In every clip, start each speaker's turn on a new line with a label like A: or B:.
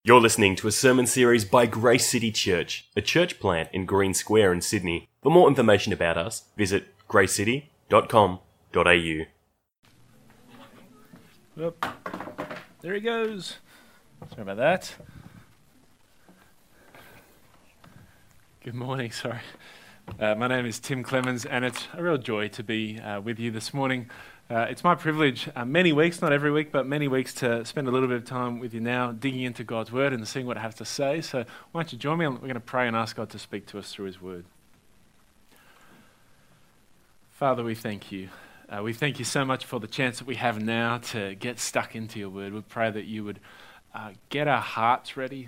A: You're listening to a sermon series by Grace City Church, a church plant in Green Square in Sydney. For more information about us, visit gracecity.com.au.
B: Oop. There he goes. Sorry about that. Good morning, sorry. My name is Tim Clemens, and it's a real joy to be with you this morning. It's my privilege, many weeks, not every week, but many weeks, to spend a little bit of time with you now, digging into God's Word and seeing what I have to say. So why don't you join me? We're going to pray and ask God to speak to us through His Word. Father, we thank you. We thank you so much for the chance that we have now to get stuck into your Word. We pray that you would get our hearts ready.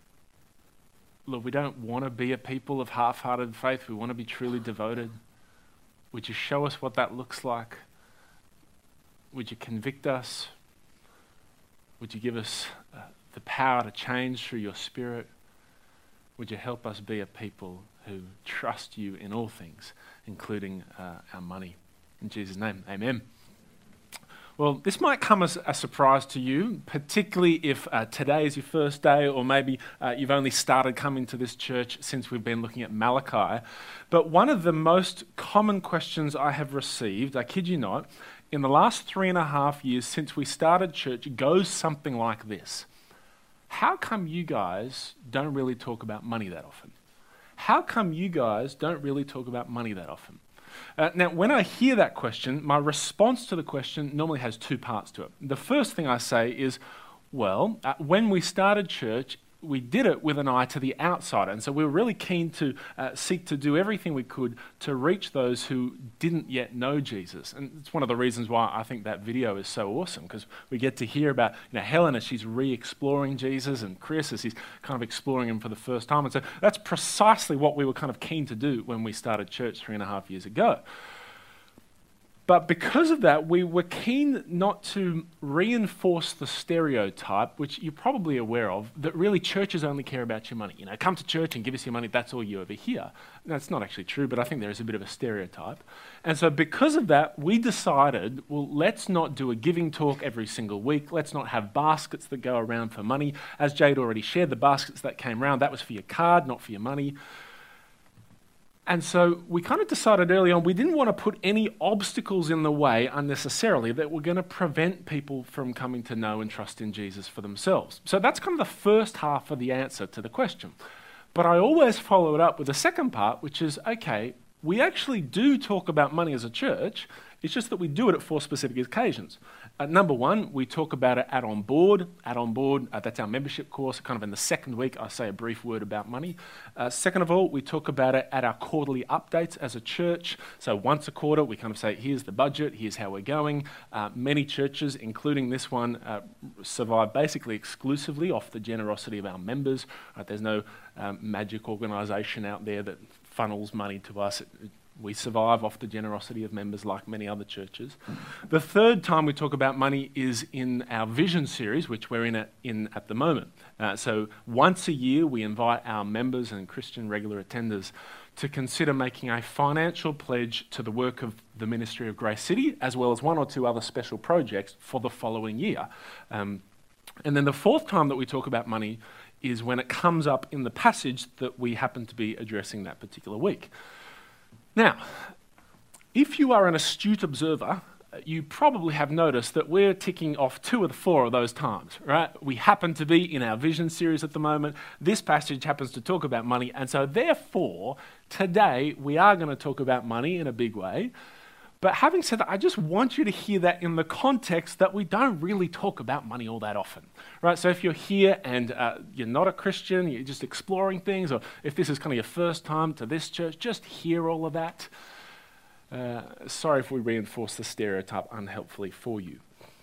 B: Lord, we don't want to be a people of half-hearted faith. We want to be truly devoted. Would you show us what that looks like? Would you convict us? Would you give us the power to change through your Spirit? Would you help us be a people who trust you in all things, including our money? In Jesus' name, amen. Well, this might come as a surprise to you, particularly if today is your first day, or maybe you've only started coming to this church since we've been looking at Malachi. But one of the most common questions I have received, I kid you not, in the last 3.5 years since we started church goes something like this. How come you guys don't really talk about money that often? How come you guys don't really talk about money that often? Now, when I hear that question, my response to the question normally has two parts to it. The first thing I say is, well, when we started church, we did it with an eye to the outsider. And so we were really keen to seek to do everything we could to reach those who didn't yet know Jesus. And it's one of the reasons why I think that video is so awesome, because we get to hear about Helen as she's re-exploring Jesus, and Chris as he's kind of exploring him for the first time. And so that's precisely what we were kind of keen to do when we started church 3.5 years ago. But because of that, we were keen not to reinforce the stereotype, which you're probably aware of, that really churches only care about your money. Come to church and give us your money, that's all you ever hear. That's not actually true, but I think there is a bit of a stereotype. And so because of that, we decided, well, let's not do a giving talk every single week. Let's not have baskets that go around for money. As Jade already shared, the baskets that came around, that was for your card, not for your money. And so we kind of decided early on we didn't want to put any obstacles in the way unnecessarily that were going to prevent people from coming to know and trust in Jesus for themselves. So that's kind of the first half of the answer to the question. But I always follow it up with the second part, which is, okay, we actually do talk about money as a church. It's just that we do it at 4 specific occasions. Number one, we talk about it at On Board. At On Board, that's our membership course. Kind of in the second week, I say a brief word about money. Second of all, we talk about it at our quarterly updates as a church. So once a quarter, we kind of say, here's the budget, here's how we're going. Many churches, including this one, survive basically exclusively off the generosity of our members. There's no magic organisation out there that funnels money to us. We survive off the generosity of members like many other churches. The third time we talk about money is in our Vision series, which we're in at the moment. So once a year, we invite our members and Christian regular attenders to consider making a financial pledge to the work of the ministry of Grace City, as well as 1 or 2 other special projects for the following year. And then the fourth time that we talk about money is when it comes up in the passage that we happen to be addressing that particular week. Now, if you are an astute observer, you probably have noticed that we're ticking off 2 of the 4 of those times, right? We happen to be in our Vision series at the moment. This passage happens to talk about money, and so therefore, today we are going to talk about money in a big way. But having said that, I just want you to hear that in the context that we don't really talk about money all that often, right? So if you're here and you're not a Christian, you're just exploring things, or if this is kind of your first time to this church, just hear all of that. Sorry if we reinforce the stereotype unhelpfully for you.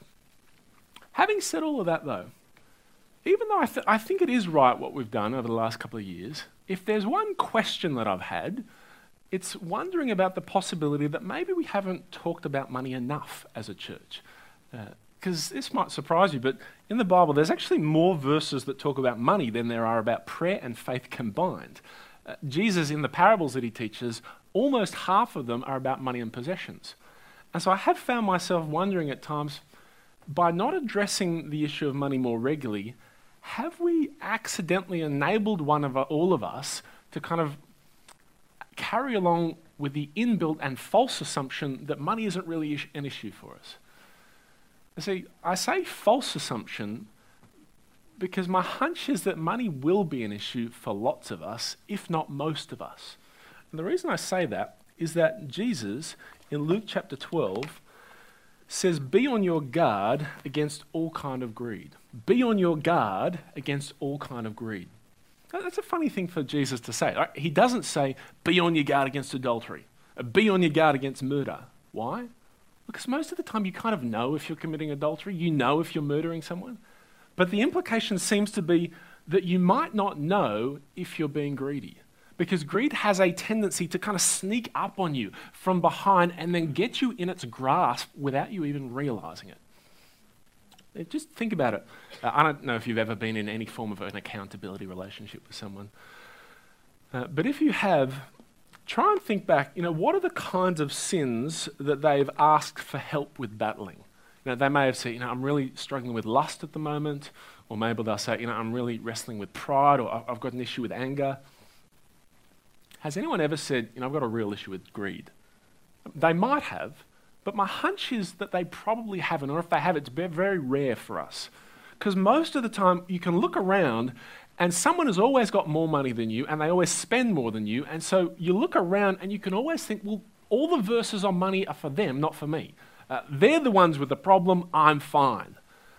B: Having said all of that though, even though I think it is right what we've done over the last couple of years, if there's one question that I've had, it's wondering about the possibility that maybe we haven't talked about money enough as a church. Because this might surprise you, but in the Bible there's actually more verses that talk about money than there are about prayer and faith combined. Jesus, in the parables that he teaches, almost half of them are about money and possessions. And so I have found myself wondering at times, by not addressing the issue of money more regularly, have we accidentally enabled all of us to kind of carry along with the inbuilt and false assumption that money isn't really an issue for us? You see, I say false assumption because my hunch is that money will be an issue for lots of us, if not most of us. And the reason I say that is that Jesus, in Luke chapter 12, says, be on your guard against all kind of greed. Be on your guard against all kind of greed. That's a funny thing for Jesus to say. Right? He doesn't say, be on your guard against adultery. Be on your guard against murder. Why? Because most of the time you kind of know if you're committing adultery. You know if you're murdering someone. But the implication seems to be that you might not know if you're being greedy. Because greed has a tendency to kind of sneak up on you from behind and then get you in its grasp without you even realizing it. Just think about it. I don't know if you've ever been in any form of an accountability relationship with someone. But if you have, try and think back, what are the kinds of sins that they've asked for help with battling? They may have said, I'm really struggling with lust at the moment, or maybe they'll say, I'm really wrestling with pride, or I've got an issue with anger. Has anyone ever said, I've got a real issue with greed? They might have, but my hunch is that they probably haven't, or if they have, it's very rare for us. Because most of the time, you can look around and someone has always got more money than you, and they always spend more than you, and so you look around and you can always think, well, all the verses on money are for them, not for me. They're the ones with the problem, I'm fine.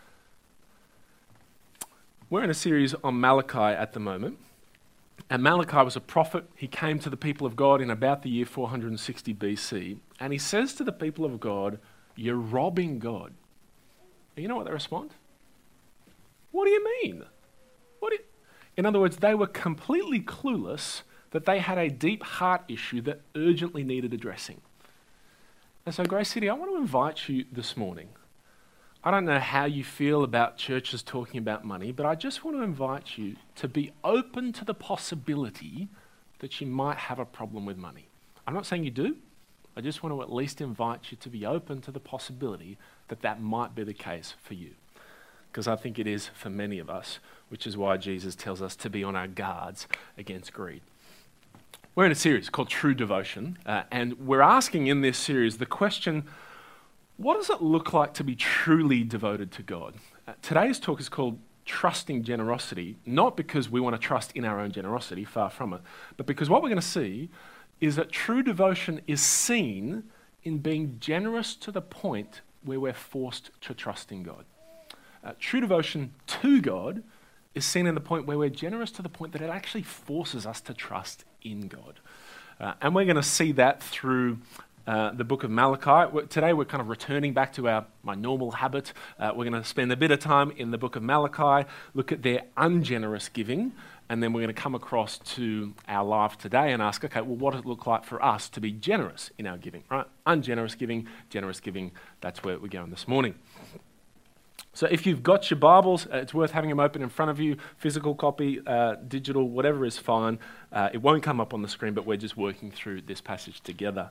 B: We're in a series on Malachi at the moment. And Malachi was a prophet. He came to the people of God in about the year 460 BC. And he says to the people of God, you're robbing God. And you know what they respond? What do you mean? In other words, they were completely clueless that they had a deep heart issue that urgently needed addressing. And so, Grace City, I want to invite you this morning. I don't know how you feel about churches talking about money, but I just want to invite you to be open to the possibility that you might have a problem with money. I'm not saying you do. I just want to at least invite you to be open to the possibility that that might be the case for you. Because I think it is for many of us, which is why Jesus tells us to be on our guards against greed. We're in a series called True Devotion, and we're asking in this series the question, what does it look like to be truly devoted to God? Today's talk is called Trusting Generosity, not because we want to trust in our own generosity, far from it, but because what we're going to see is that true devotion is seen in being generous to the point where we're forced to trust in God. True devotion to God is seen in the point where we're generous to the point that it actually forces us to trust in God. And we're going to see that through the book of Malachi. Today we're kind of returning back to my normal habit. We're going to spend a bit of time in the book of Malachi, look at their ungenerous giving, and then we're going to come across to our life today and ask, okay, well, what does it look like for us to be generous in our giving, right? Ungenerous giving, generous giving, that's where we're going this morning. So if you've got your Bibles, it's worth having them open in front of you. Physical copy, digital, whatever is fine. It won't come up on the screen, but we're just working through this passage together.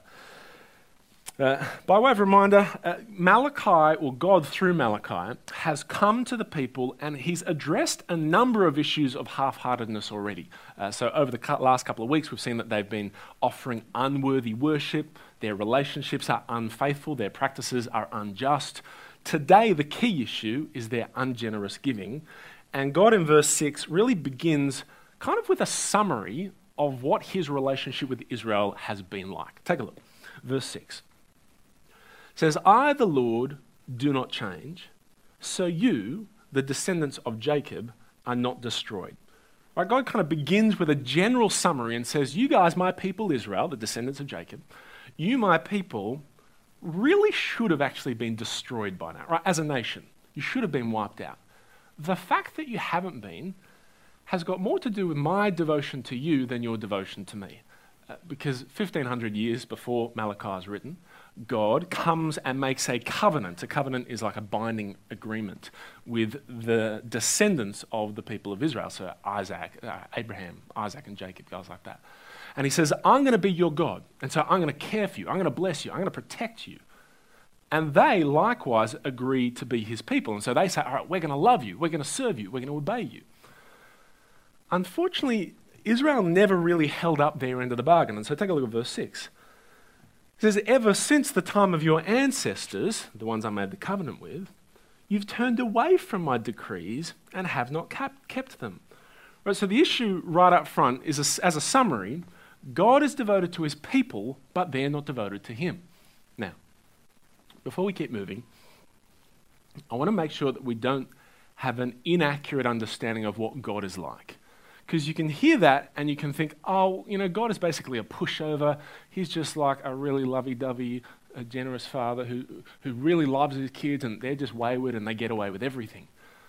B: By way of reminder, Malachi, or God through Malachi, has come to the people and he's addressed a number of issues of half-heartedness already. So over the last couple of weeks, we've seen that they've been offering unworthy worship, their relationships are unfaithful, their practices are unjust. Today, the key issue is their ungenerous giving. And God in verse 6 really begins kind of with a summary of what his relationship with Israel has been like. Take a look. Verse 6 says, I, the Lord, do not change, so you, the descendants of Jacob, are not destroyed. Right, God kind of begins with a general summary and says, you guys, my people Israel, the descendants of Jacob, you, my people, really should have actually been destroyed by now, right? As a nation, you should have been wiped out. The fact that you haven't been has got more to do with my devotion to you than your devotion to me. Because 1,500 years before Malachi is written, God comes and makes a covenant. A covenant is like a binding agreement with the descendants of the people of Israel. So Abraham, Isaac and Jacob, guys like that. And he says, I'm going to be your God. And so I'm going to care for you. I'm going to bless you. I'm going to protect you. And they likewise agree to be his people. And so they say, all right, we're going to love you, we're going to serve you, we're going to obey you. Unfortunately, Israel never really held up their end of the bargain. And so take a look at verse 6. It says, ever since the time of your ancestors, the ones I made the covenant with, you've turned away from my decrees and have not kept them. Right, so the issue right up front is, as a summary, God is devoted to his people, but they're not devoted to him. Now, before we keep moving, I want to make sure that we don't have an inaccurate understanding of what God is like. Because you can hear that and you can think, oh, God is basically a pushover. He's just like a really lovey-dovey, a generous father who really loves his kids, and they're just wayward and they get away with everything.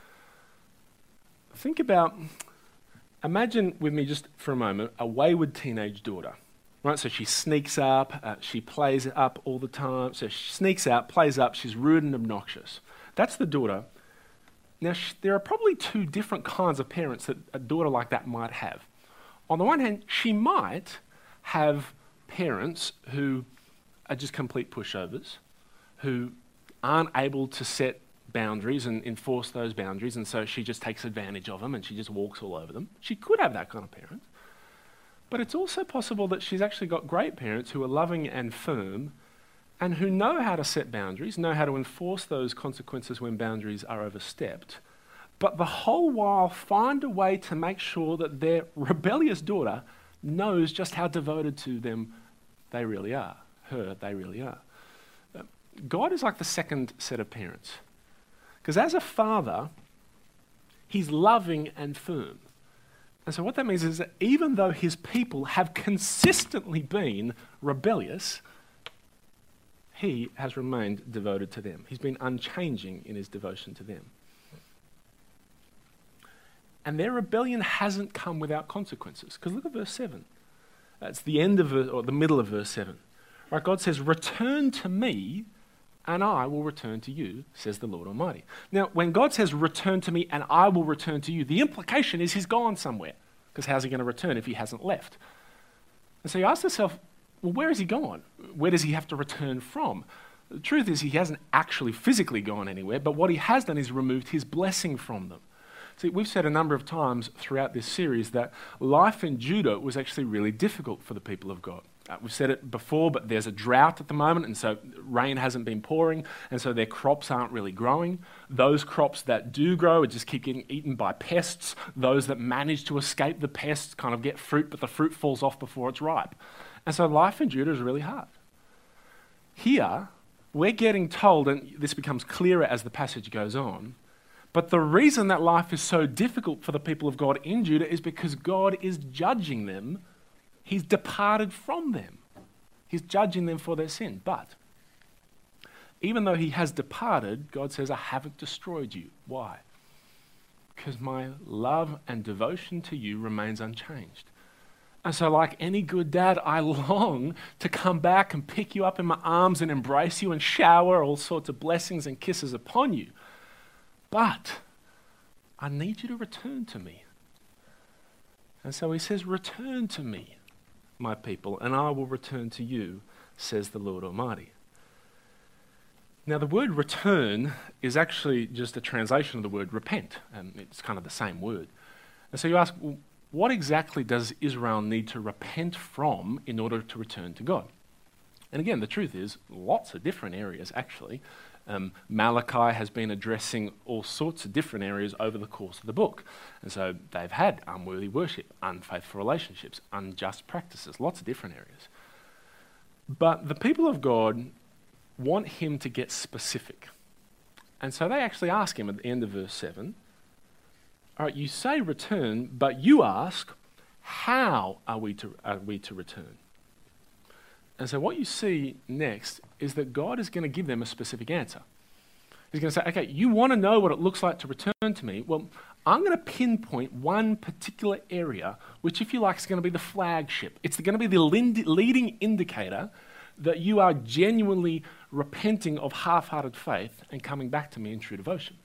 B: Imagine with me just for a moment a wayward teenage daughter. Right, so she sneaks up, she plays up all the time. So she sneaks out, plays up, she's rude and obnoxious. That's the daughter. Now, there are probably two different kinds of parents that a daughter like that might have. On the one hand, she might have parents who are just complete pushovers, who aren't able to set boundaries and enforce those boundaries, and so she just takes advantage of them and she just walks all over them. She could have that kind of parent. But it's also possible that she's actually got great parents who are loving and firm and who know how to set boundaries, know how to enforce those consequences when boundaries are overstepped, but the whole while find a way to make sure that their rebellious daughter knows just how devoted to them they really are, they really are. God is like the second set of parents. Because as a father, he's loving and firm. And so what that means is that even though his people have consistently been rebellious, he has remained devoted to them. He's been unchanging in his devotion to them. And their rebellion hasn't come without consequences. Because look at verse 7. It's the end of or the middle of verse 7. Right, God says, return to me and I will return to you, says the Lord Almighty. Now, when God says, return to me and I will return to you, the implication is he's gone somewhere. Because how's he going to return if he hasn't left? And so you ask yourself, well, where is he gone? Where does he have to return from? The truth is he hasn't actually physically gone anywhere, but what he has done is removed his blessing from them. See, we've said a number of times throughout this series that life in Judah was actually really difficult for the people of God. We've said it before, but there's a drought at the moment, and so rain hasn't been pouring, and so their crops aren't really growing. Those crops that do grow just keep getting eaten by pests. Those that manage to escape the pests kind of get fruit, but the fruit falls off before it's ripe. And so life in Judah is really hard. Here, we're getting told, and this becomes clearer as the passage goes on, but the reason that life is so difficult for the people of God in Judah is because God is judging them. He's departed from them. He's judging them for their sin. But even though he has departed, God says, I haven't destroyed you. Why? Because my love and devotion to you remains unchanged. And so like any good dad, I long to come back and pick you up in my arms and embrace you and shower all sorts of blessings and kisses upon you. But I need you to return to me. And so he says, return to me, my people, and I will return to you, says the Lord Almighty. Now, the word return is actually just a translation of the word repent, and it's kind of the same word. And so you ask, well, what exactly does Israel need to repent from in order to return to God? And again, the truth is, lots of different areas, actually. Malachi has been addressing all sorts of different areas over the course of the book. And so they've had unworthy worship, unfaithful relationships, unjust practices, lots of different areas. But the people of God want him to get specific. And so they actually ask him at the end of verse 7, all right, you say return, but you ask, how are we to return? And so what you see next is that God is going to give them a specific answer. He's going to say, okay, you want to know what it looks like to return to me? Well, I'm going to pinpoint one particular area, which if you like is going to be the flagship. It's going to be the leading indicator that you are genuinely repenting of half-hearted faith and coming back to me in true devotion.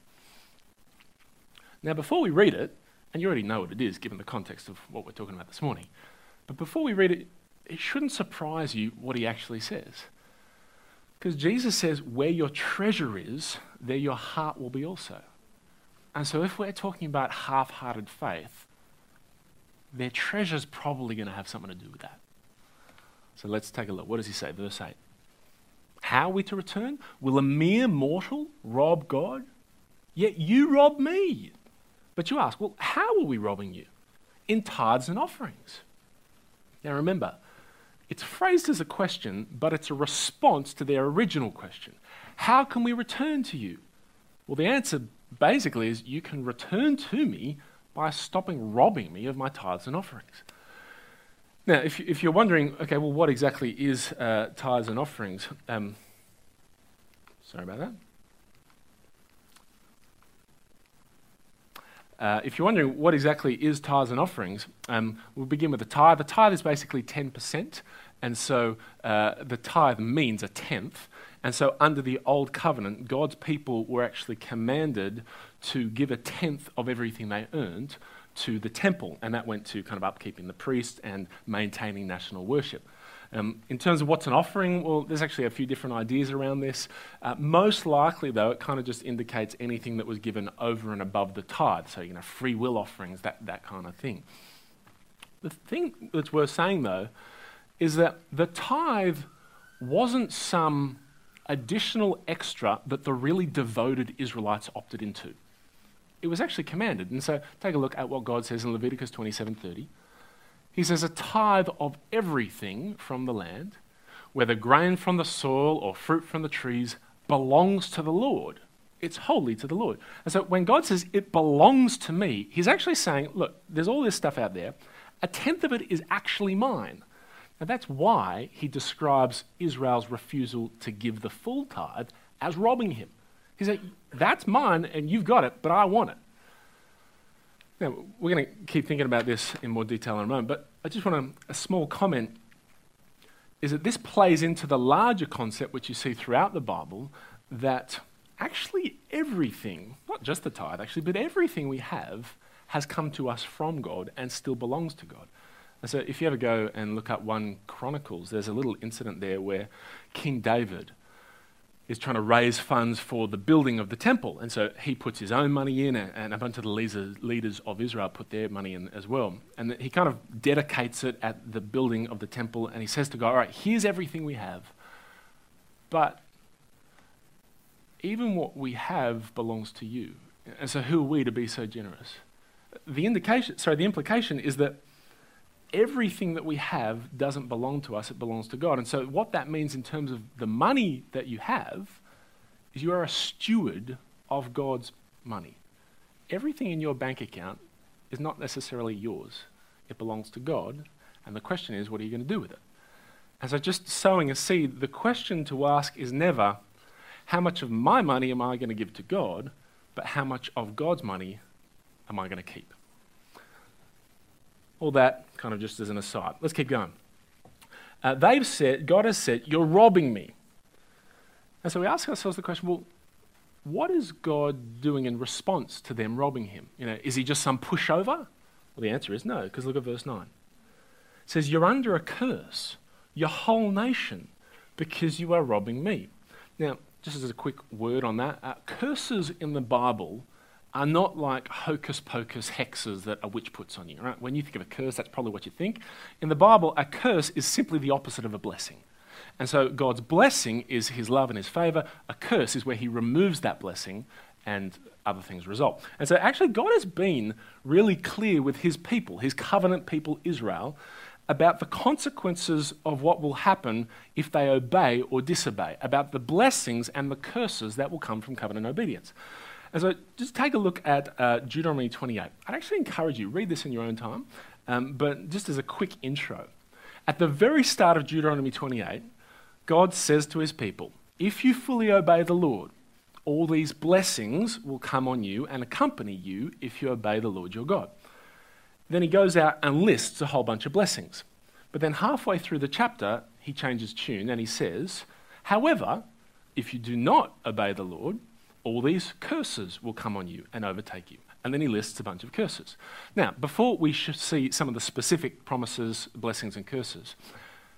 B: Now, before we read it, and you already know what it is given the context of what we're talking about this morning, but before we read it, it shouldn't surprise you what he actually says. Because Jesus says, where your treasure is, there your heart will be also. And so if we're talking about half-hearted faith, their treasure's probably going to have something to do with that. So let's take a look. What does he say? Verse 8. How are we to return? Will a mere mortal rob God? Yet you rob me. But you ask, well, how are we robbing you? In tithes and offerings. Now remember, it's phrased as a question, but it's a response to their original question. How can we return to you? Well, the answer basically is you can return to me by stopping robbing me of my tithes and offerings. Now, if you're wondering, okay, well, what exactly is tithes and offerings? Sorry about that. If you're wondering what exactly is tithes and offerings, we'll begin with the tithe. The tithe is basically 10%, and so the tithe means a tenth. And so under the Old Covenant, God's people were actually commanded to give a tenth of everything they earned to the temple, and that went to kind of upkeeping the priest and maintaining national worship. In terms of what's an offering, well, there's actually a few different ideas around this. Most likely, though, it kind of just indicates anything that was given over and above the tithe, so, free will offerings, that kind of thing. The thing that's worth saying, though, is that the tithe wasn't some additional extra that the really devoted Israelites opted into. It was actually commanded. And so take a look at what God says in Leviticus 27:30. He says, a tithe of everything from the land, whether grain from the soil or fruit from the trees, belongs to the Lord. It's holy to the Lord. And so when God says, it belongs to me, he's actually saying, look, there's all this stuff out there. A tenth of it is actually mine. And that's why he describes Israel's refusal to give the full tithe as robbing him. He said, that's mine and you've got it, but I want it. Now, we're going to keep thinking about this in more detail in a moment, but I just want a small comment, is that this plays into the larger concept which you see throughout the Bible, that actually everything, not just the tithe actually, but everything we have has come to us from God and still belongs to God. And so if you ever go and look up 1 Chronicles, there's a little incident there where King David is trying to raise funds for the building of the temple. And so he puts his own money in, and a bunch of the leaders of Israel put their money in as well. And he kind of dedicates it at the building of the temple, and he says to God, all right, here's everything we have. But even what we have belongs to you. And so who are we to be so generous? The implication is that everything that we have doesn't belong to us, it belongs to God. And so what that means in terms of the money that you have is you are a steward of God's money. Everything in your bank account is not necessarily yours. It belongs to God. And the question is, what are you going to do with it? And so just sowing a seed, the question to ask is never, how much of my money am I going to give to God, but how much of God's money am I going to keep? All that kind of just as an aside. Let's keep going. God has said, you're robbing me. And so we ask ourselves the question, well, what is God doing in response to them robbing him? Is he just some pushover? Well, the answer is no, because look at verse 9. It says, you're under a curse, your whole nation, because you are robbing me. Now, just as a quick word on that, curses in the Bible are not like hocus pocus hexes that a witch puts on you, right? When you think of a curse, that's probably what you think. In the Bible, a curse is simply the opposite of a blessing. And so God's blessing is his love and his favor. A curse is where he removes that blessing and other things result. And so actually God has been really clear with his people, his covenant people Israel, about the consequences of what will happen if they obey or disobey, about the blessings and the curses that will come from covenant obedience. And so just take a look at Deuteronomy 28. I'd actually encourage you, read this in your own time, but just as a quick intro. At the very start of Deuteronomy 28, God says to his people, if you fully obey the Lord, all these blessings will come on you and accompany you if you obey the Lord your God. Then he goes out and lists a whole bunch of blessings. But then halfway through the chapter, he changes tune and he says, however, if you do not obey the Lord, all these curses will come on you and overtake you. And then he lists a bunch of curses. Now, before we should see some of the specific promises, blessings, and curses,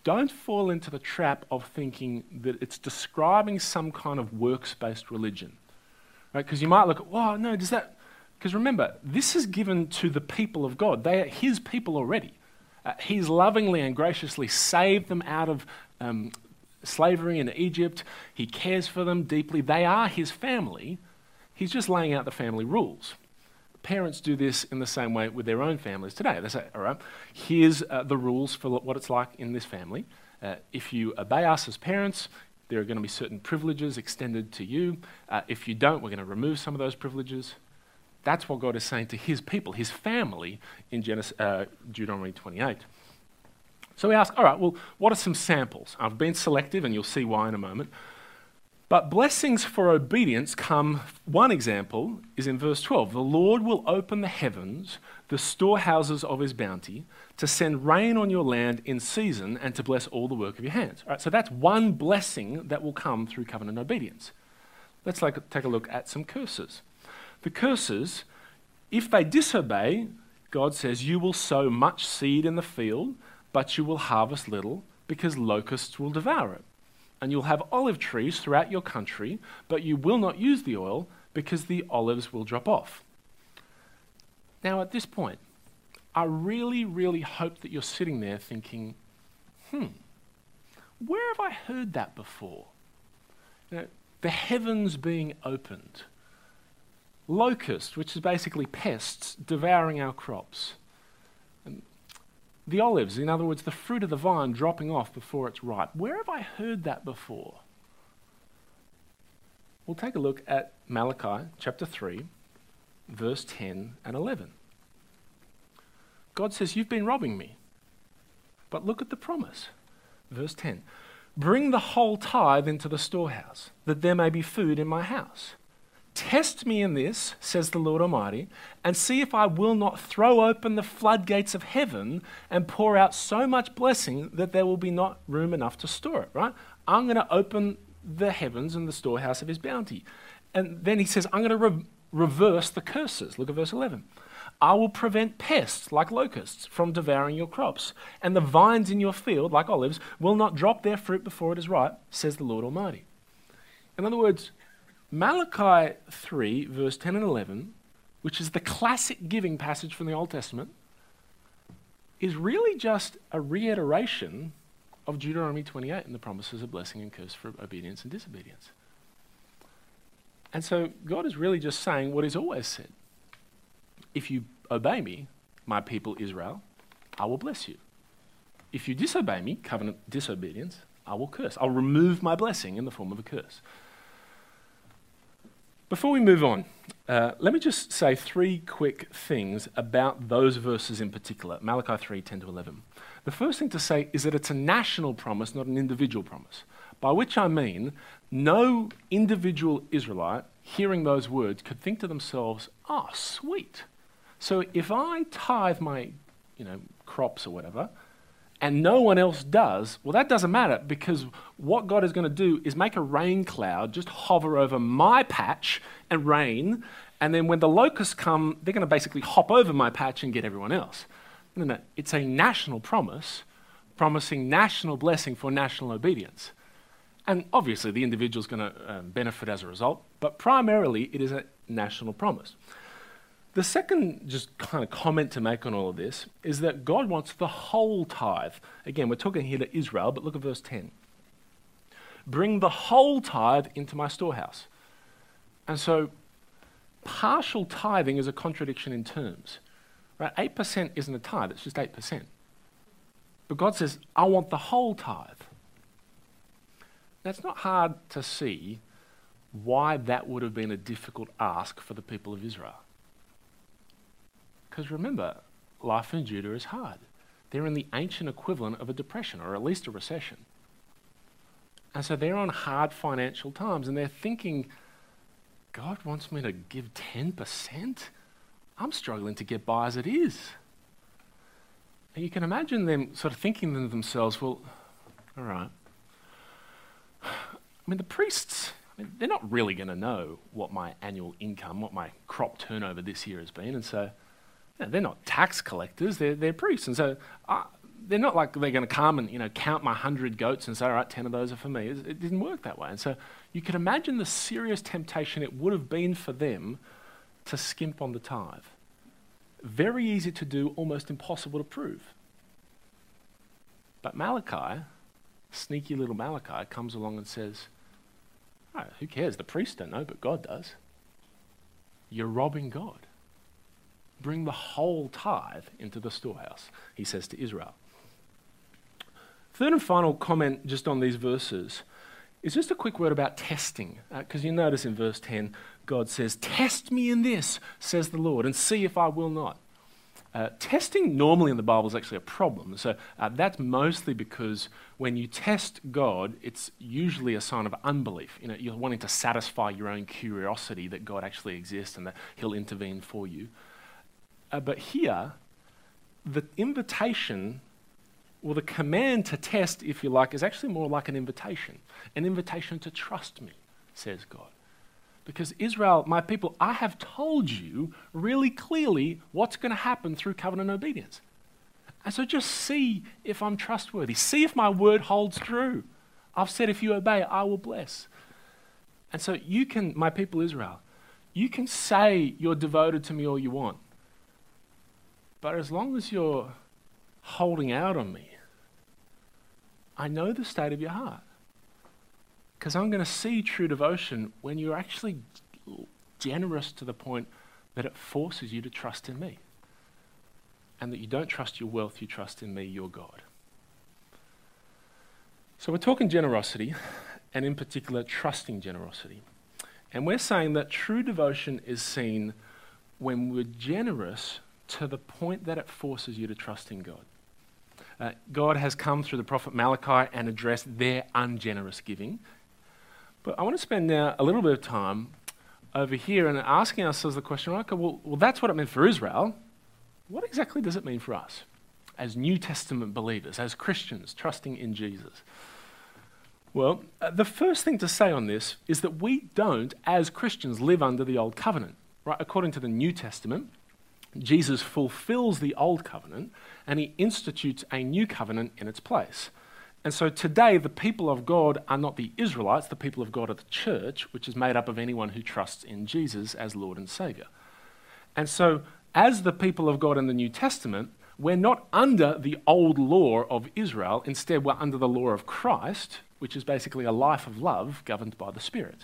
B: don't fall into the trap of thinking that it's describing some kind of works-based religion. Right? Because you might look at, well, no, does that... Because remember, this is given to the people of God. They are his people already. He's lovingly and graciously saved them out of slavery in Egypt. He cares for them deeply. They are his family. He's just laying out the family rules. Parents do this in the same way with their own families today. They say, all right, here's the rules for what it's like in this family. If you obey us as parents, there are going to be certain privileges extended to you. If you don't, we're going to remove some of those privileges. That's what God is saying to his people, his family, in Deuteronomy 28. So we ask, all right, well, what are some samples? I've been selective, and you'll see why in a moment. But blessings for obedience come, one example is in verse 12. The Lord will open the heavens, the storehouses of his bounty, to send rain on your land in season and to bless all the work of your hands. All right, so that's one blessing that will come through covenant obedience. Let's take a look at some curses. The curses, if they disobey, God says, you will sow much seed in the field, but you will harvest little because locusts will devour it. And you'll have olive trees throughout your country, but you will not use the oil because the olives will drop off. Now at this point, I really, really hope that you're sitting there thinking, where have I heard that before? You know, the heavens being opened. Locusts, which is basically pests, devouring our crops. And the olives, in other words, the fruit of the vine dropping off before it's ripe. Where have I heard that before? We'll take a look at Malachi chapter 3, verse 10 and 11. God says, you've been robbing me. But look at the promise. Verse 10, bring the whole tithe into the storehouse, that there may be food in my house. Test me in this, says the Lord Almighty, and see if I will not throw open the floodgates of heaven and pour out so much blessing that there will be not room enough to store it, right? I'm going to open the heavens and the storehouse of his bounty. And then he says, I'm going to reverse the curses. Look at verse 11. I will prevent pests like locusts from devouring your crops, and the vines in your field, like olives, will not drop their fruit before it is ripe, says the Lord Almighty. In other words, Malachi 3, verse 10 and 11, which is the classic giving passage from the Old Testament, is really just a reiteration of Deuteronomy 28 and the promises of blessing and curse for obedience and disobedience. And so God is really just saying what he's always said. If you obey me, my people Israel, I will bless you. If you disobey me, covenant disobedience, I will curse. I'll remove my blessing in the form of a curse. Before we move on, let me just say three quick things about those verses in particular, Malachi 3, 10 to 11. The first thing to say is that it's a national promise, not an individual promise, by which I mean no individual Israelite hearing those words could think to themselves, oh, sweet. So if I tithe my crops or whatever, and no one else does, well, that doesn't matter, because what God is going to do is make a rain cloud just hover over my patch and rain, and then when the locusts come, they're going to basically hop over my patch and get everyone else. No, it's a national promise, promising national blessing for national obedience. And obviously the individual is going to benefit as a result, but primarily it is a national promise. The second just kind of comment to make on all of this is that God wants the whole tithe. Again, we're talking here to Israel, but look at verse 10. Bring the whole tithe into my storehouse. And so partial tithing is a contradiction in terms. Right? 8% isn't a tithe, it's just 8%. But God says, I want the whole tithe. Now, it's not hard to see why that would have been a difficult ask for the people of Israel. Because remember, life in Judah is hard. They're in the ancient equivalent of a depression, or at least a recession. And so they're on hard financial times, and they're thinking, God wants me to give 10%? I'm struggling to get by as it is. And you can imagine them sort of thinking to themselves, well, all right. I mean, the priests, they're not really going to know what my annual income, what my crop turnover this year has been, and so they're not tax collectors, they're priests. And so they're not like they're going to come and count my 100 goats and say, all right, 10 of those are for me. It didn't work that way. And so you can imagine the serious temptation it would have been for them to skimp on the tithe. Very easy to do, almost impossible to prove. But Malachi, sneaky little Malachi, comes along and says, oh, who cares? The priests don't know, but God does. You're robbing God. Bring the whole tithe into the storehouse, he says to Israel. Third and final comment just on these verses is just a quick word about testing. Because you notice in verse 10, God says, test me in this, says the Lord, and see if I will not. Testing normally in the Bible is actually a problem. So that's mostly because when you test God, it's usually a sign of unbelief. You're wanting to satisfy your own curiosity that God actually exists and that he'll intervene for you. But here, the invitation, or the command to test, if you like, is actually more like an invitation to trust me, says God. Because Israel, my people, I have told you really clearly what's going to happen through covenant obedience. And so just see if I'm trustworthy. See if my word holds true. I've said if you obey, I will bless. And so you can, my people Israel, you can say you're devoted to me all you want. But as long as you're holding out on me, I know the state of your heart. Because I'm going to see true devotion when you're actually generous to the point that it forces you to trust in me. And that you don't trust your wealth, you trust in me, your God. So we're talking generosity, and in particular, trusting generosity. And we're saying that true devotion is seen when we're generous to the point that it forces you to trust in God. God has come through the prophet Malachi and addressed their ungenerous giving. But I want to spend now a little bit of time over here and asking ourselves the question, okay, well, that's what it meant for Israel. What exactly does it mean for us as New Testament believers, as Christians trusting in Jesus? Well, the first thing to say on this is that we don't, as Christians, live under the Old Covenant. Right? According to the New Testament, Jesus fulfills the Old Covenant and he institutes a new covenant in its place. And so today, the people of God are not the Israelites, the people of God are the church, which is made up of anyone who trusts in Jesus as Lord and Saviour. And so, as the people of God in the New Testament, we're not under the old law of Israel. Instead, we're under the law of Christ, which is basically a life of love governed by the Spirit.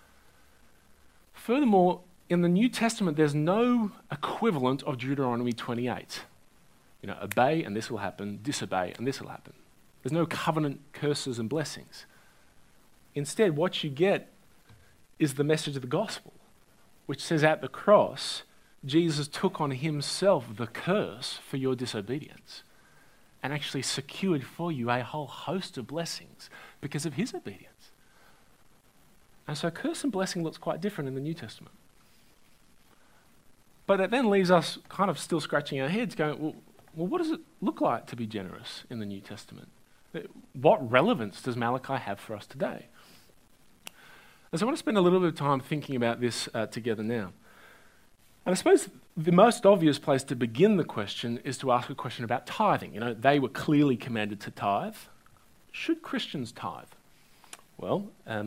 B: Furthermore, in the New Testament, there's no equivalent of Deuteronomy 28. Obey and this will happen, disobey and this will happen. There's no covenant curses and blessings. Instead, what you get is the message of the gospel, which says at the cross, Jesus took on himself the curse for your disobedience and actually secured for you a whole host of blessings because of his obedience. And so curse and blessing looks quite different in the New Testament. But that then leaves us kind of still scratching our heads going, well, what does it look like to be generous in the New Testament? What relevance does Malachi have for us today? And so I want to spend a little bit of time thinking about this together now. And I suppose the most obvious place to begin the question is to ask a question about tithing. They were clearly commanded to tithe. Should Christians tithe? Well,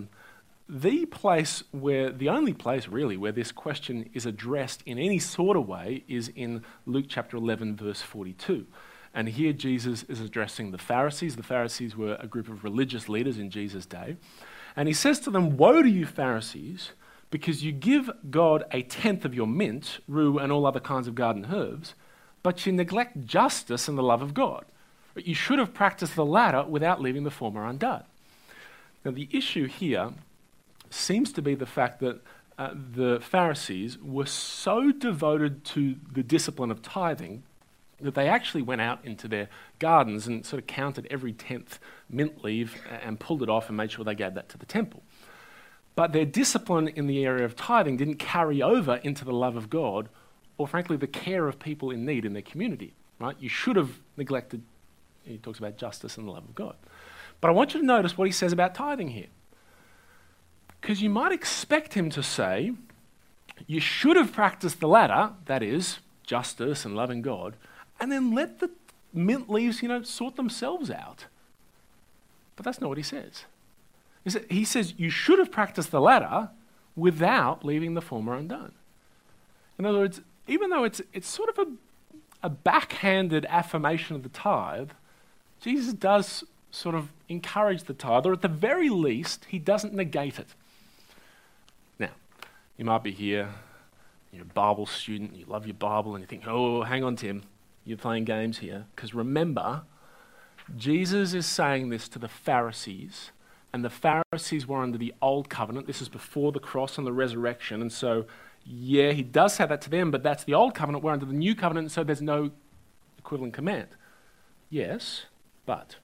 B: the only place really where this question is addressed in any sort of way is in Luke chapter 11, verse 42. And here Jesus is addressing the Pharisees. The Pharisees were a group of religious leaders in Jesus' day. And he says to them, woe to you Pharisees, because you give God a tenth of your mint, rue, and all other kinds of garden herbs, but you neglect justice and the love of God. But you should have practiced the latter without leaving the former undone. Now the issue here seems to be the fact that the Pharisees were so devoted to the discipline of tithing that they actually went out into their gardens and sort of counted every 10th mint leaf and pulled it off and made sure they gave that to the temple. But their discipline in the area of tithing didn't carry over into the love of God or, frankly, the care of people in need in their community. Right? You should have neglected, he talks about justice and the love of God. But I want you to notice what he says about tithing here. Because you might expect him to say, you should have practiced the latter, that is, justice and loving God, and then let mint leaves, sort themselves out. But that's not what he says. He says you should have practiced the latter without leaving the former undone. In other words, even though it's sort of a backhanded affirmation of the tithe, Jesus does sort of encourage the tithe, or at the very least, he doesn't negate it. Now, you might be here, you're a Bible student, you love your Bible, and you think, oh, hang on, Tim, you're playing games here. Because remember, Jesus is saying this to the Pharisees, and the Pharisees were under the old covenant. This is before the cross and the resurrection, and so, yeah, he does say that to them, but that's the old covenant. We're under the new covenant, and so there's no equivalent command. Yes, but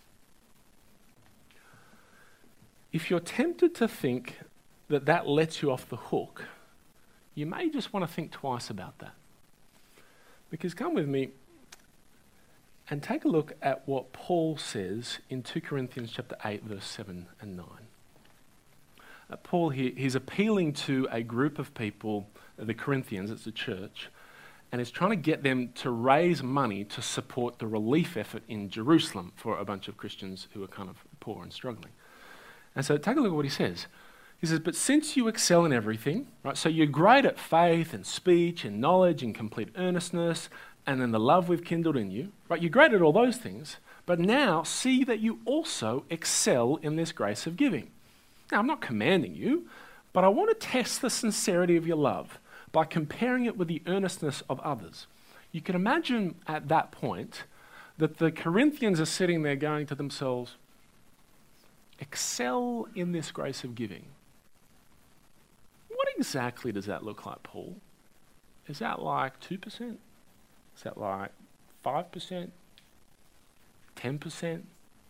B: if you're tempted to think that that lets you off the hook, you may just want to think twice about that. Because come with me and take a look at what Paul says in 2 Corinthians chapter 8, verse 7 and 9. Paul here, he's appealing to a group of people, the Corinthians, it's a church, and he's trying to get them to raise money to support the relief effort in Jerusalem for a bunch of Christians who are kind of poor and struggling. And so take a look at what he says. He says, but since you excel in everything, right, so you're great at faith and speech and knowledge and complete earnestness and in the love we've kindled in you, right, you're great at all those things, but now see that you also excel in this grace of giving. Now, I'm not commanding you, but I want to test the sincerity of your love by comparing it with the earnestness of others. You can imagine at that point that the Corinthians are sitting there going to themselves, excel in this grace of giving. What exactly does that look like, Paul? Is that like 2%? Is that like 5%? 10%?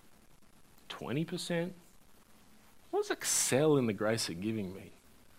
B: 20%? What does excel in the grace of giving mean?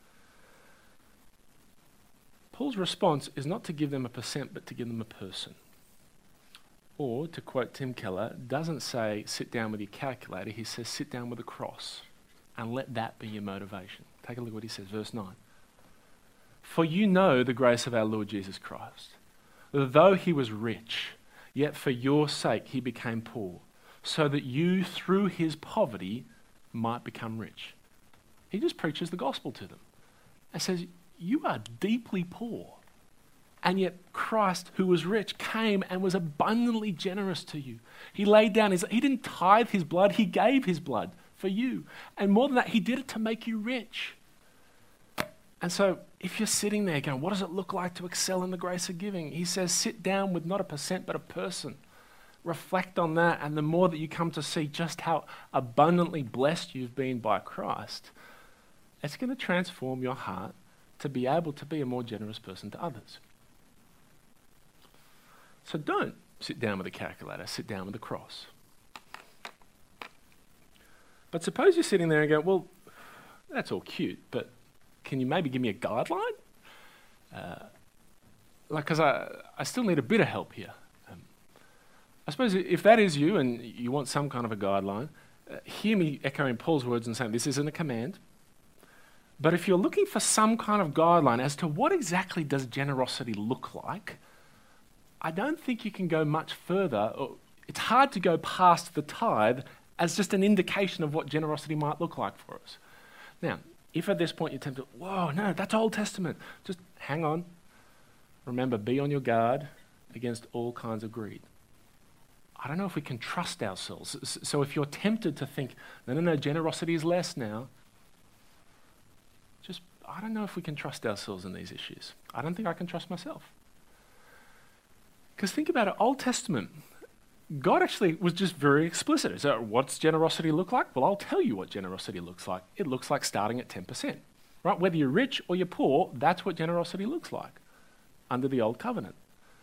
B: Paul's response is not to give them a percent, but to give them a person. Or, to quote Tim Keller, doesn't say sit down with your calculator, he says sit down with a cross and let that be your motivation. Take a look at what he says, verse 9. For you know the grace of our Lord Jesus Christ. Though he was rich, yet for your sake he became poor, so that you through his poverty might become rich. He just preaches the gospel to them and says, you are deeply poor, and yet Christ, who was rich, came and was abundantly generous to you. He laid down he didn't tithe his blood, he gave his blood for you. And more than that, he did it to make you rich. And so if you're sitting there going, what does it look like to excel in the grace of giving? He says, sit down with not a percent, but a person. Reflect on that, and the more that you come to see just how abundantly blessed you've been by Christ, it's going to transform your heart to be able to be a more generous person to others. So don't sit down with a calculator, sit down with a cross. But suppose you're sitting there and go, well, that's all cute, but can you maybe give me a guideline? Because I still need a bit of help here. I suppose if that is you and you want some kind of a guideline, hear me echoing Paul's words and saying this isn't a command. But if you're looking for some kind of guideline as to what exactly does generosity look like, I don't think you can go much further. It's hard to go past the tithe as just an indication of what generosity might look like for us. Now, if at this point you're tempted, whoa, no, that's Old Testament. Just hang on. Remember, be on your guard against all kinds of greed. I don't know if we can trust ourselves. So if you're tempted to think, no, generosity is less now, I don't know if we can trust ourselves in these issues. I don't think I can trust myself. Because think about it, Old Testament, God actually was just very explicit. So what's generosity look like? Well, I'll tell you what generosity looks like. It looks like starting at 10%. Right? Whether you're rich or you're poor, that's what generosity looks like under the Old Covenant.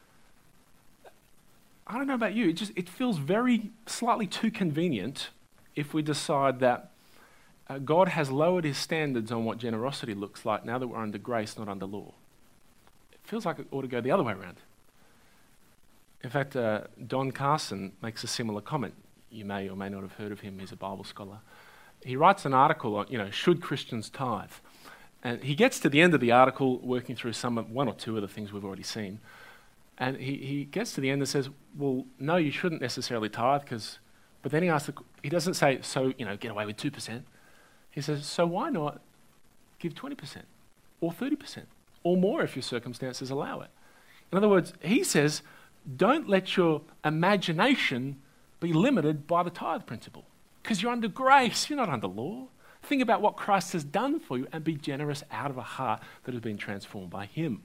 B: I don't know about you, it feels very slightly too convenient if we decide that God has lowered his standards on what generosity looks like now that we're under grace, not under law. It feels like it ought to go the other way around. In fact, Don Carson makes a similar comment. You may or may not have heard of him. He's a Bible scholar. He writes an article on, should Christians tithe? And he gets to the end of the article, working through one or two of the things we've already seen. And he gets to the end and says, well, no, you shouldn't necessarily tithe, but then he doesn't say, so, get away with 2%. He says, so why not give 20% or 30% or more if your circumstances allow it? In other words, he says, don't let your imagination be limited by the tithe principle, because you're under grace, you're not under law. Think about what Christ has done for you and be generous out of a heart that has been transformed by him.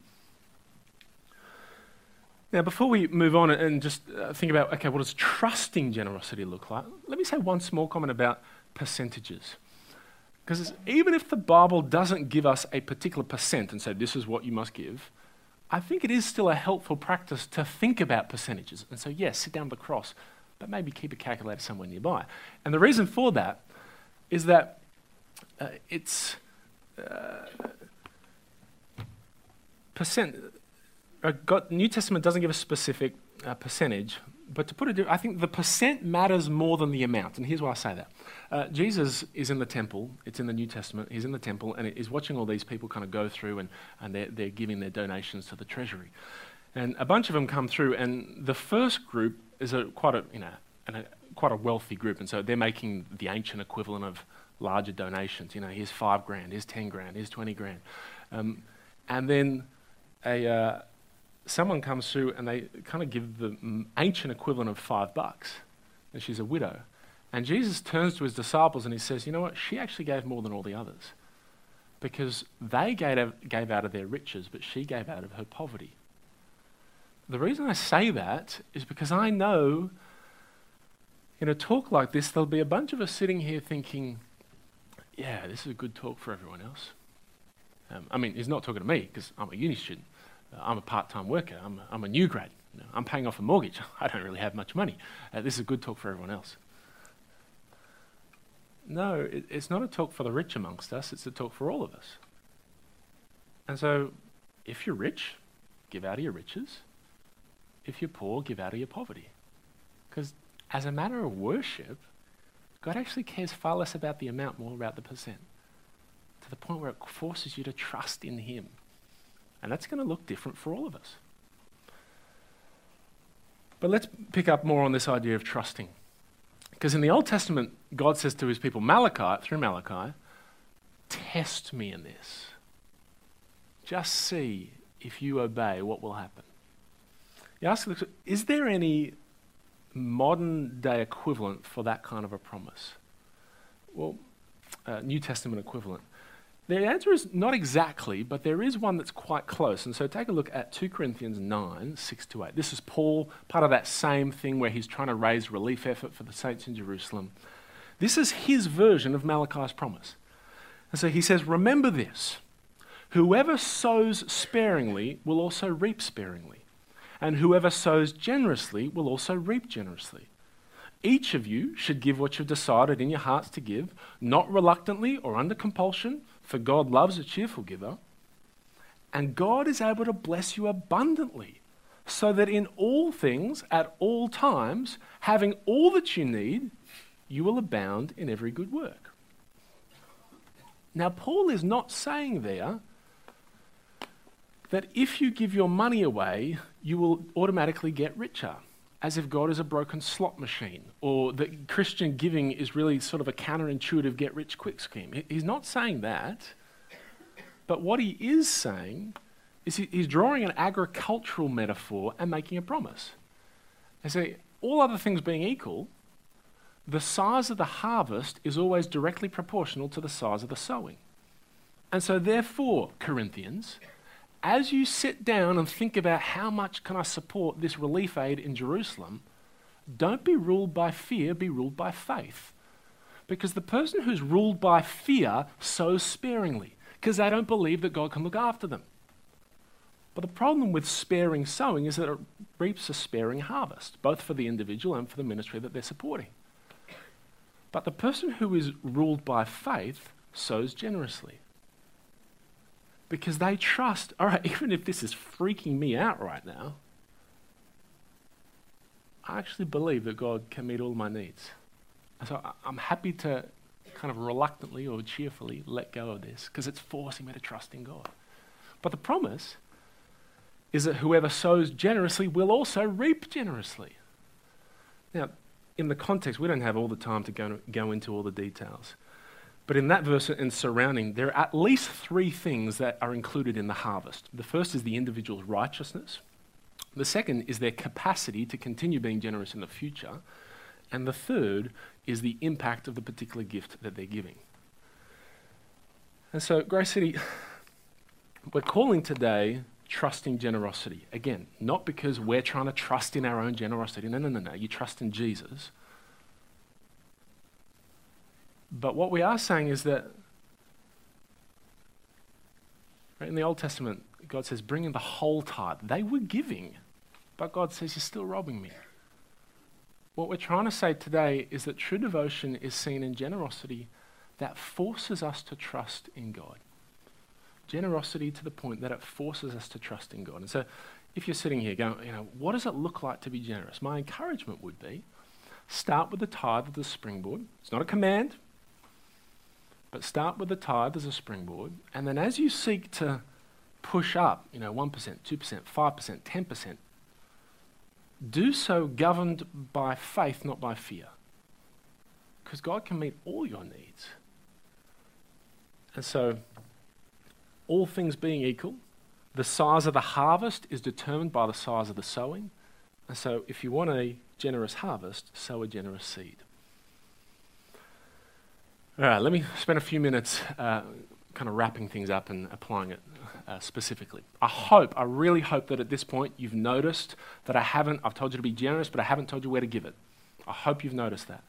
B: Now, before we move on and just think about, okay, what does trusting generosity look like? Let me say one small comment about percentages. Because even if the Bible doesn't give us a particular percent and say this is what you must give, I think it is still a helpful practice to think about percentages. And so, yes, sit down with the cross, but maybe keep a calculator somewhere nearby. And the reason for that is that New Testament doesn't give a specific percentage, but to put it, I think the percent matters more than the amount, and here's why I say that. Jesus is in the temple, it's in the New Testament, he's in the temple, and he's watching all these people kind of go through, and they're giving their donations to the treasury. And a bunch of them come through, and the first group is quite a wealthy group, and so they're making the ancient equivalent of larger donations. Here's $5,000, here's $10,000, here's $20,000. And then someone comes through and they kind of give the ancient equivalent of $5, and she's a widow. And Jesus turns to his disciples and he says, you know what, she actually gave more than all the others, because they gave out of their riches, but she gave out of her poverty. The reason I say that is because I know in a talk like this, there'll be a bunch of us sitting here thinking, yeah, this is a good talk for everyone else. He's not talking to me because I'm a uni student. I'm a part-time worker. I'm a new grad. I'm paying off a mortgage. I don't really have much money. This is a good talk for everyone else. No, it's not a talk for the rich amongst us. It's a talk for all of us. And so, if you're rich, give out of your riches. If you're poor, give out of your poverty. Because as a matter of worship, God actually cares far less about the amount, more about the percent, to the point where it forces you to trust in him. And that's going to look different for all of us. But let's pick up more on this idea of trusting. Because in the Old Testament, God says to his people, through Malachi, test me in this. Just see if you obey what will happen. You ask, is there any modern day equivalent for that kind of a promise? Well, New Testament equivalent. The answer is not exactly, but there is one that's quite close. And so take a look at 2 Corinthians 9, 6-8. This is Paul, part of that same thing where he's trying to raise relief effort for the saints in Jerusalem. This is his version of Malachi's promise. And so he says, remember this, whoever sows sparingly will also reap sparingly, and whoever sows generously will also reap generously. Each of you should give what you've decided in your hearts to give, not reluctantly or under compulsion, for God loves a cheerful giver. And God is able to bless you abundantly, so that in all things, at all times, having all that you need, you will abound in every good work. Now, Paul is not saying there that if you give your money away, you will automatically get richer, as if God is a broken slot machine, or that Christian giving is really sort of a counterintuitive get-rich-quick scheme. He's not saying that, but what he is saying is he's drawing an agricultural metaphor and making a promise. And so, all other things being equal, the size of the harvest is always directly proportional to the size of the sowing. And so therefore, Corinthians, as you sit down and think about how much can I support this relief aid in Jerusalem, don't be ruled by fear, be ruled by faith. Because the person who's ruled by fear sows sparingly, because they don't believe that God can look after them. But the problem with sparing sowing is that it reaps a sparing harvest, both for the individual and for the ministry that they're supporting. But the person who is ruled by faith sows generously, because they trust, all right, even if this is freaking me out right now, I actually believe that God can meet all my needs. And so I'm happy to kind of reluctantly or cheerfully let go of this, because it's forcing me to trust in God. But the promise is that whoever sows generously will also reap generously. Now, in the context, we don't have all the time to go into all the details. But in that verse and surrounding, there are at least three things that are included in the harvest. The first is the individual's righteousness. The second is their capacity to continue being generous in the future. And the third is the impact of the particular gift that they're giving. And so, Grace City, we're calling today trusting generosity. Again, not because we're trying to trust in our own generosity. No. You trust in Jesus. But what we are saying is that right, in the Old Testament, God says, bring in the whole tithe. They were giving, but God says, you're still robbing me. What we're trying to say today is that true devotion is seen in generosity that forces us to trust in God. Generosity to the point that it forces us to trust in God. And so if you're sitting here going, what does it look like to be generous? My encouragement would be, start with the tithe as a springboard. It's not a command, but start with the tithe as a springboard. And then as you seek to push up, 1%, 2%, 5%, 10%, do so governed by faith, not by fear. Because God can meet all your needs. And so, all things being equal, the size of the harvest is determined by the size of the sowing. And so, if you want a generous harvest, sow a generous seed. All right, let me spend a few minutes kind of wrapping things up and applying it specifically. I really hope that at this point you've noticed that I've told you to be generous, but I haven't told you where to give it. I hope you've noticed that.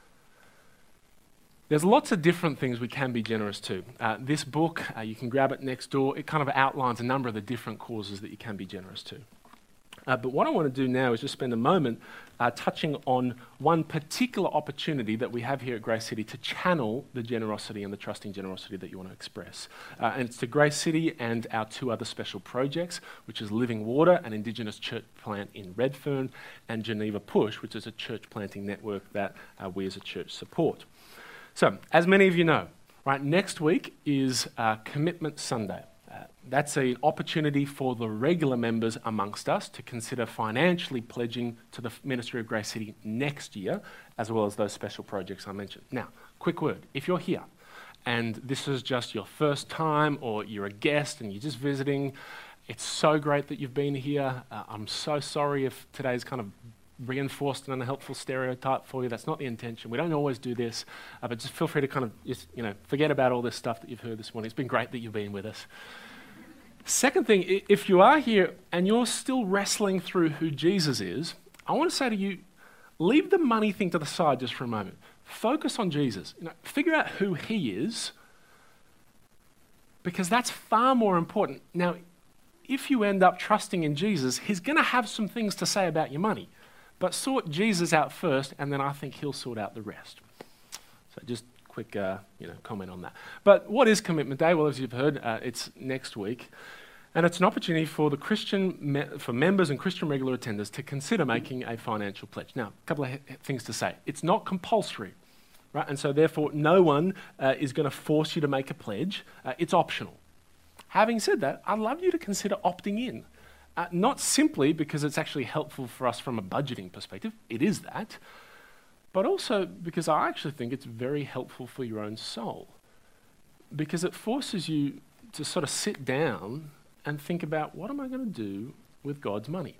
B: There's lots of different things we can be generous to. This book, you can grab it next door. It kind of outlines a number of the different causes that you can be generous to. But what I want to do now is just spend a moment touching on one particular opportunity that we have here at Grace City to channel the generosity and the trusting generosity that you want to express. And it's to Grace City and our two other special projects, which is Living Water, an Indigenous church plant in Redfern, and Geneva Push, which is a church planting network that we as a church support. So, as many of you know, right, next week is Commitment Sunday. That's an opportunity for the regular members amongst us to consider financially pledging to the Ministry of Grace City next year, as well as those special projects I mentioned. Now, quick word, if you're here and this is just your first time or you're a guest and you're just visiting, it's so great that you've been here. I'm so sorry if today's kind of reinforced an unhelpful stereotype for you. That's not the intention. We don't always do this, but just feel free to kind of just, forget about all this stuff that you've heard this morning. It's been great that you've been with us. Second thing, if you are here and you're still wrestling through who Jesus is, I want to say to you, leave the money thing to the side just for a moment. Focus on Jesus. Figure out who he is, because that's far more important. Now, if you end up trusting in Jesus, he's going to have some things to say about your money. But sort Jesus out first, and then I think he'll sort out the rest. So just quick comment on that. But what is Commitment Day? Well, as you've heard, it's next week. And it's an opportunity for for members and Christian regular attenders to consider making a financial pledge. Now, a couple of things to say. It's not compulsory, right? And so therefore, no one is going to force you to make a pledge. It's optional. Having said that, I'd love you to consider opting in. Not simply because it's actually helpful for us from a budgeting perspective. It is that. But also because I actually think it's very helpful for your own soul. Because it forces you to sort of sit down and think about, what am I going to do with God's money?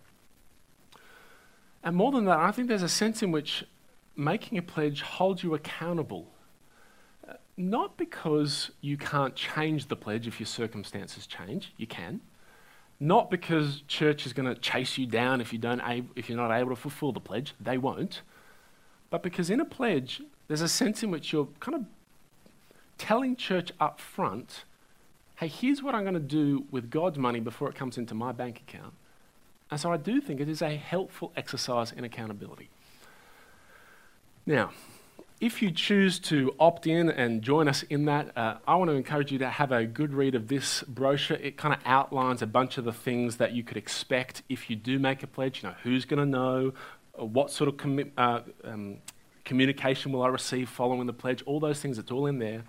B: And more than that, I think there's a sense in which making a pledge holds you accountable. Not because you can't change the pledge if your circumstances change. You can. Not because church is going to chase you down if you're not able to fulfill the pledge. They won't. But because in a pledge, there's a sense in which you're kind of telling church up front, hey, here's what I'm going to do with God's money before it comes into my bank account. And so I do think it is a helpful exercise in accountability. Now, if you choose to opt in and join us in that, I want to encourage you to have a good read of this brochure. It kind of outlines a bunch of the things that you could expect if you do make a pledge. Who's going to know, what sort of communication will I receive following the pledge, all those things, it's all in there.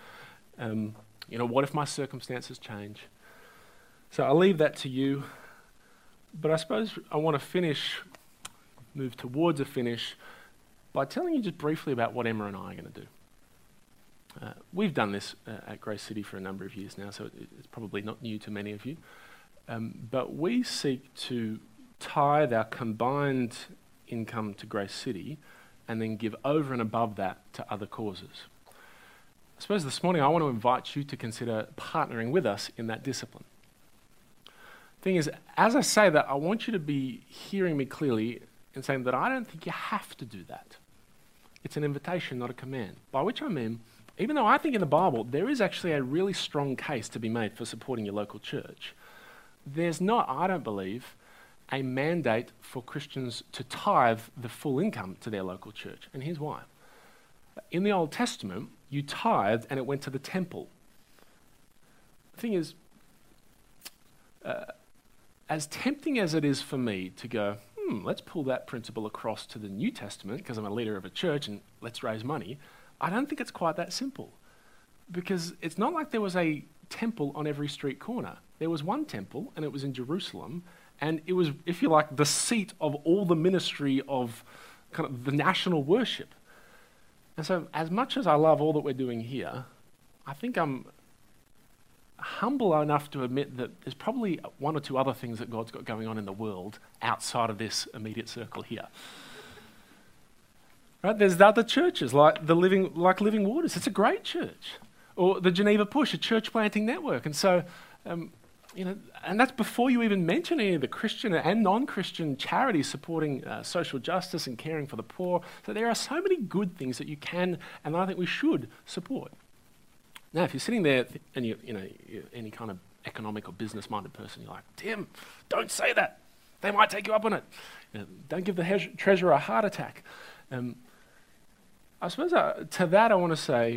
B: What if my circumstances change? So I'll leave that to you. But I suppose I want to move towards a finish, by telling you just briefly about what Emma and I are going to do. We've done this at Grace City for a number of years now, so it's probably not new to many of you. But we seek to tithe our combined income to Grace City and then give over and above that to other causes. I suppose this morning I want to invite you to consider partnering with us in that discipline. Thing is, as I say that, I want you to be hearing me clearly in saying that I don't think you have to do that. It's an invitation, not a command. By which I mean, even though I think in the Bible there is actually a really strong case to be made for supporting your local church, there's not, I don't believe, a mandate for Christians to tithe the full income to their local church. And here's why. In the Old Testament, you tithed and it went to the temple. The thing is, as tempting as it is for me to go, let's pull that principle across to the New Testament because I'm a leader of a church and let's raise money, I don't think it's quite that simple. Because it's not like there was a temple on every street corner. There was one temple and it was in Jerusalem, and it was, if you like, the seat of all the ministry of kind of the national worship. And so as much as I love all that we're doing here, I think I'm humble enough to admit that there's probably one or two other things that God's got going on in the world outside of this immediate circle here. Right? There's the other churches like Living Waters. It's a great church. Or the Geneva Push, a church planting network. And so, and that's before you even mention any of the Christian and non-Christian charities supporting social justice and caring for the poor. So there are so many good things that you can, and I think we should, support. Now, if you're sitting there and you're any kind of economic or business-minded person, you're like, Tim, don't say that. They might take you up on it. Don't give the treasurer a heart attack. I suppose to that I want to say,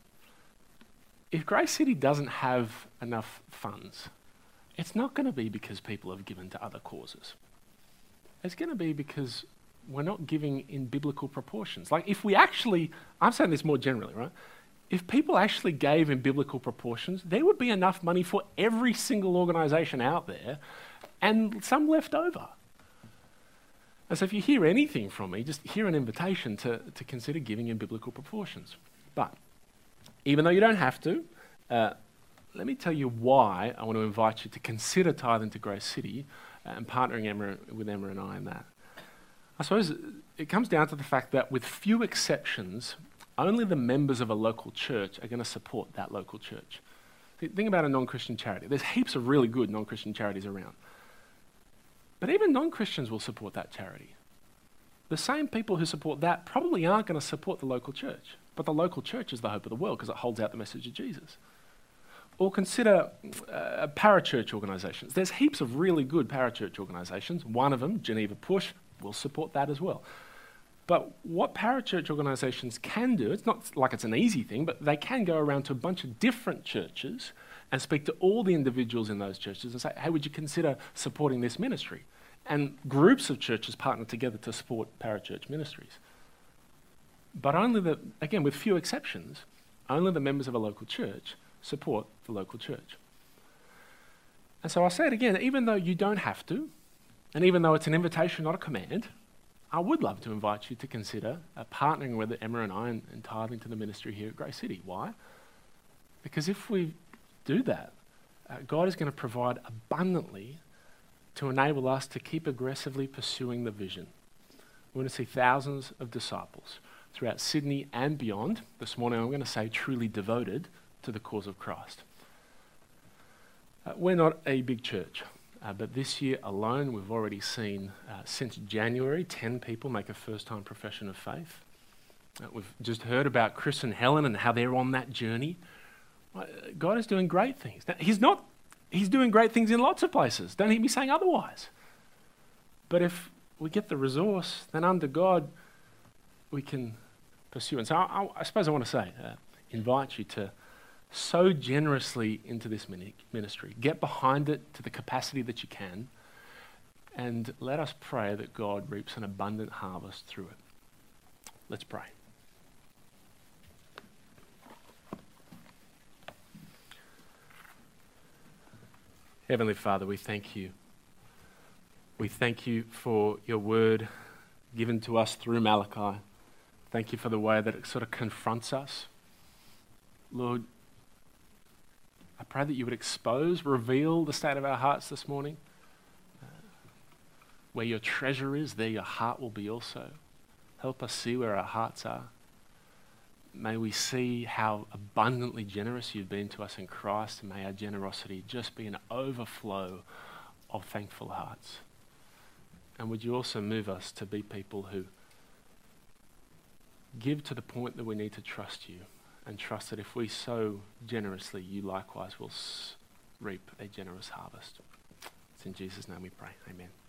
B: if Grace City doesn't have enough funds, it's not going to be because people have given to other causes. It's going to be because we're not giving in biblical proportions. Like if we actually, I'm saying this more generally, right? If people actually gave in biblical proportions, there would be enough money for every single organisation out there and some left over. And so if you hear anything from me, just hear an invitation to consider giving in biblical proportions. But even though you don't have to, let me tell you why I want to invite you to consider tithing to Grace City and partnering with Emma and I in that. I suppose it comes down to the fact that with few exceptions, only the members of a local church are going to support that local church. Think about a non-Christian charity. There's heaps of really good non-Christian charities around. But even non-Christians will support that charity. The same people who support that probably aren't going to support the local church. But the local church is the hope of the world because it holds out the message of Jesus. Or consider parachurch organisations. There's heaps of really good parachurch organisations. One of them, Geneva Push, will support that as well. But what parachurch organisations can do, it's not like it's an easy thing, but they can go around to a bunch of different churches and speak to all the individuals in those churches and say, hey, would you consider supporting this ministry? And groups of churches partner together to support parachurch ministries. But again, with few exceptions, only the members of a local church support the local church. And so I'll say it again, even though you don't have to, and even though it's an invitation, not a command, I would love to invite you to consider partnering with Emma and I and tithing to the ministry here at Grace City. Why? Because if we do that, God is going to provide abundantly to enable us to keep aggressively pursuing the vision. We're going to see thousands of disciples throughout Sydney and beyond. This morning I'm going to say truly devoted to the cause of Christ. We're not a big church, but this year alone we've already seen, since January, 10 people make a first-time profession of faith. We've just heard about Chris and Helen and how they're on that journey. God is doing great things. Now, He's doing great things in lots of places. Don't hear me saying otherwise. But if we get the resource, then under God, we can pursue. And so I suppose I want to say, invite you to sow generously into this ministry. Get behind it to the capacity that you can. And let us pray that God reaps an abundant harvest through it. Let's pray. Heavenly Father, we thank you We thank you for your word given to us through Malachi. Thank you for the way that it sort of confronts us. Lord, I pray that you would expose, reveal the state of our hearts this morning. Where your treasure is, there your heart will be also. Help us see where our hearts are. May we see how abundantly generous you've been to us in Christ, and may our generosity just be an overflow of thankful hearts. And would you also move us to be people who give to the point that we need to trust you, and trust that if we sow generously, you likewise will reap a generous harvest. It's in Jesus' name we pray. Amen.